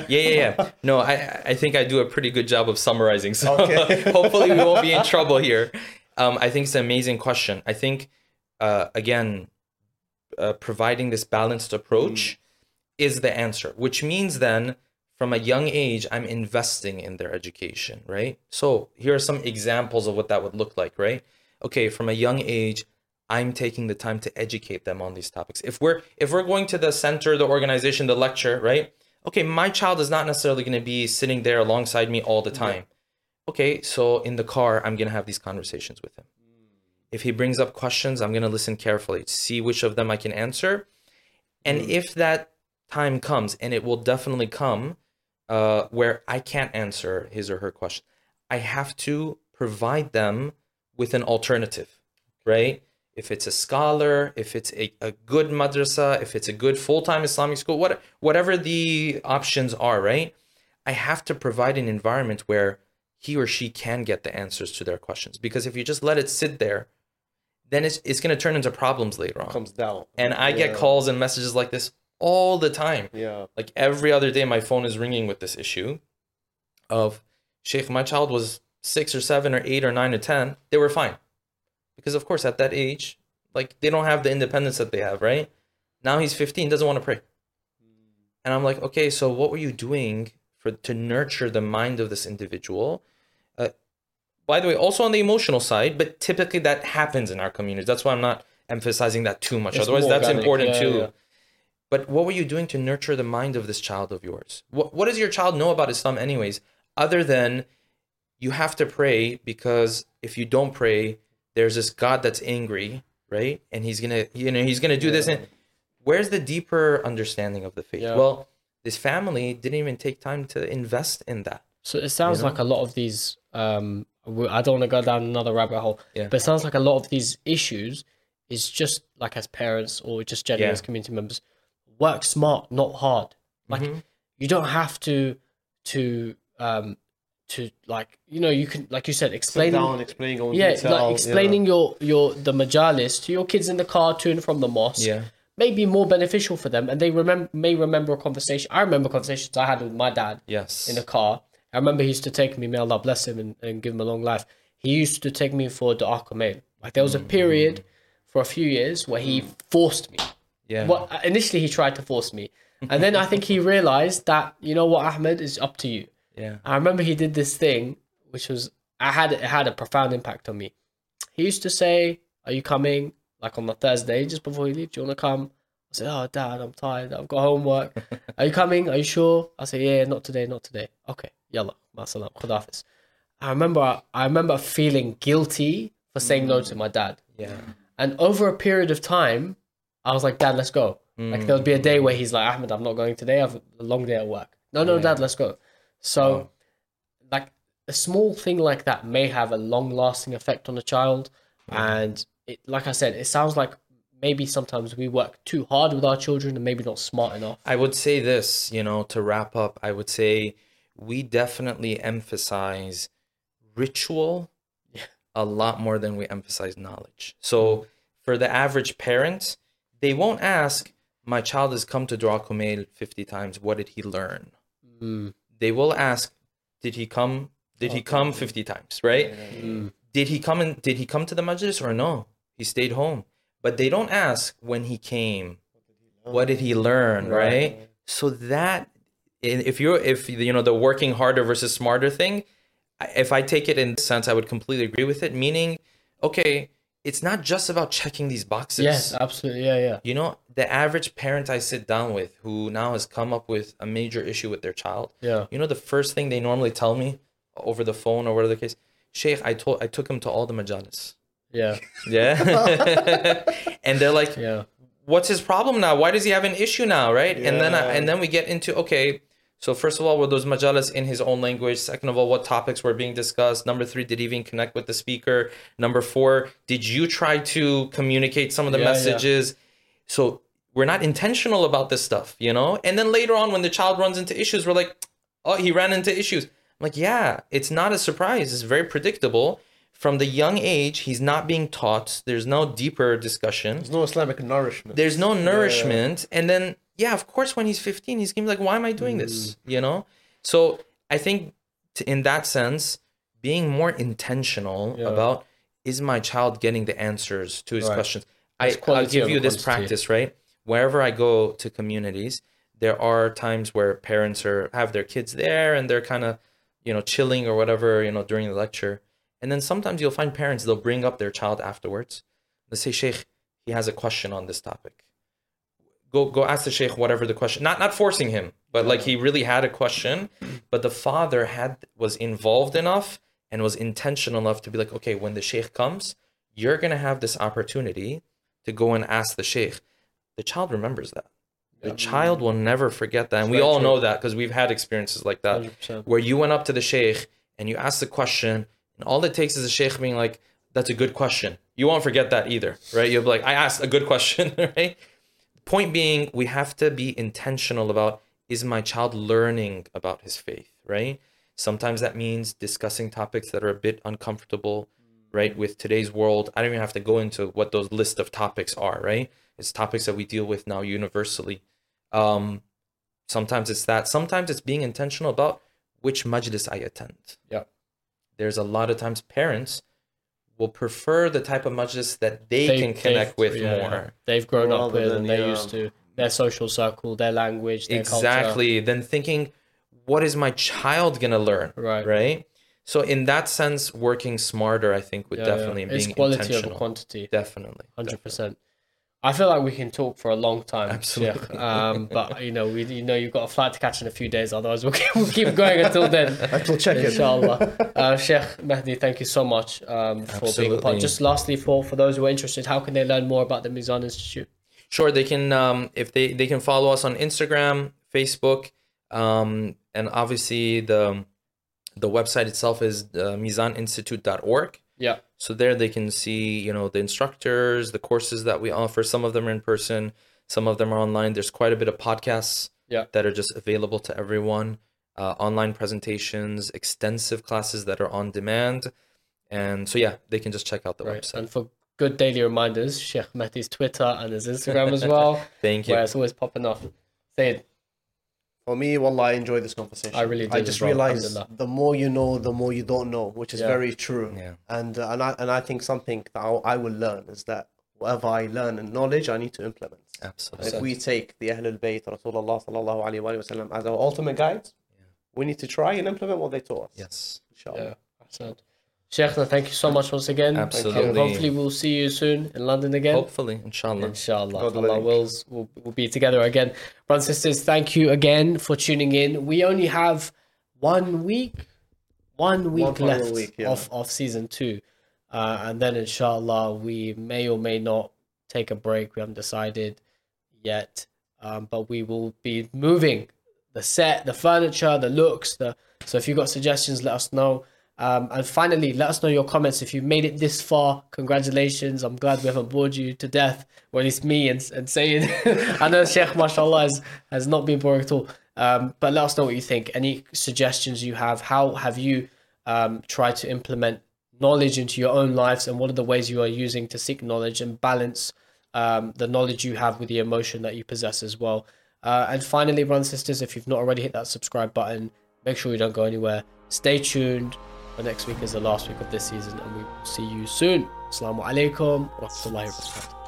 No, I think I do a pretty good job of summarizing. So hopefully we won't be in trouble here. I think it's an amazing question. I think again, providing this balanced approach, is the answer, which means then from a young age, I'm investing in their education, right? So here are some examples of what that would look like, right? Okay, from a young age, I'm taking the time to educate them on these topics. If we're going to the center, the organization, the lecture, right? Okay, my child is not necessarily going to be sitting there alongside me all the time. Okay, so in the car, I'm going to have these conversations with him. If he brings up questions, I'm going to listen carefully, see which of them I can answer. And if that time comes, and it will definitely come, where I can't answer his or her question, I have to provide them with an alternative, right? If it's a scholar, if it's a good madrasa, if it's a good full-time Islamic school, whatever the options are, right? I have to provide an environment where he or she can get the answers to their questions. Because if you just let it sit there, then it's going to turn into problems later on. Comes down. And I get calls and messages like this all the time. Yeah. Like every other day, my phone is ringing with this issue of, Sheikh, my child was 6 or 7 or 8 or 9 or 10. They were fine. Because, of course, at that age, like, they don't have the independence that they have, right? Now he's 15, doesn't want to pray. And I'm like, okay, so what were you doing to nurture the mind of this individual? By the way, also on the emotional side, but typically that happens in our communities. That's why I'm not emphasizing that too much. Otherwise, that's organic. Important too. Yeah. But what were you doing to nurture the mind of this child of yours? What does your child know about Islam anyways? Other than you have to pray, because if you don't pray, there's this God that's angry, right? And he's gonna do this. And where's the deeper understanding of the faith? Yeah. Well, this family didn't even take time to invest in that. So it sounds like a lot of these, I don't want to go down another rabbit hole, but it sounds like a lot of these issues is just like, as parents or just generally as community members, work smart, not hard. Like you don't have to like, you can, like you said, explaining your the majalis to your kids in the car to and from the mosque may be more beneficial for them, and they may remember a conversation. I remember conversations I had with my dad in the car. I remember he used to take me, may Allah bless him and give him a long life. He used to take me for Dua Kumail. Like there was a period for a few years where he forced me. Yeah. Well, initially he tried to force me. And then I think he realized that, you know what, Ahmed, is up to you. Yeah. I remember he did this thing, which was, it had a profound impact on me. He used to say, are you coming? Like on the Thursday, just before you leave, do you want to come? I said, oh, Dad, I'm tired. I've got homework. Are you coming? Are you sure? I said, yeah, not today. Okay. Yalla, ma'asalam, khudafis. I remember feeling guilty for saying no to my dad. Yeah. And over a period of time, I was like, Dad, let's go. Like there would be a day where he's like, Ahmed, I'm not going today. I have a long day at work. No, Dad, let's go. So like a small thing like that may have a long lasting effect on a child. And it, like I said, it sounds like maybe sometimes we work too hard with our children and maybe not smart enough. I would say this, to wrap up, I would say we definitely emphasize ritual a lot more than we emphasize knowledge. So for the average parent, they won't ask, my child has come to Dua Kumail 50 times, what did he learn? They will ask, did he come 50 times, right? Did he come to the majlis or no? He stayed home. But they don't ask when he came, what did he learn, right? So that, if the working harder versus smarter thing, if I take it in the sense, I would completely agree with it. Meaning, okay, it's not just about checking these boxes. Yes, absolutely, yeah. The average parent I sit down with who now has come up with a major issue with their child. Yeah. The first thing they normally tell me over the phone or whatever the case, Sheikh, I took him to all the majalis. Yeah. Yeah. And they're like, what's his problem now? Why does he have an issue now, right? Yeah. And then we get into, okay, so first of all, were those majalis in his own language? Second of all, what topics were being discussed? Number 3, did he even connect with the speaker? Number 4, did you try to communicate some of the messages? Yeah. So we're not intentional about this stuff, And then later on, when the child runs into issues, we're like, oh, he ran into issues. I'm like, yeah, it's not a surprise. It's very predictable. From the young age, he's not being taught. There's no deeper discussion. There's no Islamic nourishment. There's no nourishment. Yeah. And then, of course, when he's 15, he's going to be like, why am I doing this? So I think in that sense, being more intentional about, is my child getting the answers to his questions? I'll give you this practice, right? Wherever I go to communities, there are times where parents have their kids there and they're kind of, chilling or whatever, during the lecture. And then sometimes you'll find parents, they'll bring up their child afterwards. They'll say, Sheikh, he has a question on this topic. Go ask the Sheikh whatever the question, not forcing him, but like he really had a question, but the father was involved enough and was intentional enough to be like, okay, when the Sheikh comes, you're going to have this opportunity to go and ask the Sheikh. The child remembers that. The child will never forget that. And we all know that because we've had experiences like that 100%. where you went up to the Sheikh and you asked the question and all it takes is the Sheikh being like, that's a good question. You won't forget that either, right? You'll be like, I asked a good question, right? Point being, we have to be intentional about, is my child learning about his faith, right? Sometimes that means discussing topics that are a bit uncomfortable, right? With today's world, I don't even have to go into what those list of topics are, right? It's topics that we deal with now universally. Sometimes it's that. Sometimes it's being intentional about which majlis I attend. Yeah. There's a lot of times parents will prefer the type of majlis that they can connect with more. They've grown up Rather with than and they're used to their social circle, their language, their Exactly. Then thinking, what is my child going to learn? Right. So in that sense, working smarter, I think, would definitely It's being quality intentional. over quantity. Definitely. 100%. I feel like we can talk for a long time. Absolutely. Sheikh. But you've got a flight to catch in a few days. Otherwise, we'll keep going until then. Until check-in. Inshallah. Sheikh Mehdi, thank you so much for being a part. Just lastly, for those who are interested, how can they learn more about the Mizan Institute? Sure, they can if they can follow us on Instagram, Facebook, and obviously the website itself is mizaninstitute.org. Yeah. So there they can see, the instructors, the courses that we offer. Some of them are in person, some of them are online. There's quite a bit of podcasts that are just available to everyone. Online presentations, extensive classes that are on demand. And so, they can just check out the website. And for good daily reminders, Sheikh Mehdi's Twitter and his Instagram as well. Thank you. Where it's always popping off. Say it. For me, wallah, I enjoy this conversation. I really do. I just realized the more you know, the more you don't know, which is very true. Yeah. And I think something that I will learn is that whatever I learn and knowledge, I need to implement. Absolutely. If we take the Ahlul Bayt, Rasulullah sallallahu alaihi wasallam as our ultimate guide, we need to try and implement what they taught us. Yes. Inshallah. Yeah. Sheikhna, thank you so much once again. Absolutely. Hopefully we'll see you soon in London again. Hopefully, inshallah. Inshallah. Allah wills, we'll be together again. Brothers and sisters, thank you again for tuning in. We only have 1 week left of season 2. And then inshallah, we may or may not take a break. We haven't decided yet. But we will be moving the set, the furniture, the looks. So if you've got suggestions, let us know. And finally, let us know your comments. If you've made it this far, congratulations. I'm glad we haven't bored you to death, or at least me and Sayyid. I know Sheikh, mashallah, has not been boring at all. But let us know what you think. Any suggestions you have? How have you tried to implement knowledge into your own lives? And what are the ways you are using to seek knowledge and balance the knowledge you have with the emotion that you possess as well? And finally, brothers and sisters, if you've not already hit that subscribe button, make sure you don't go anywhere. Stay tuned. The next week is the last week of this season, and we will see you soon. Assalamu alaikum wa rahmatullahi wa barakatuh.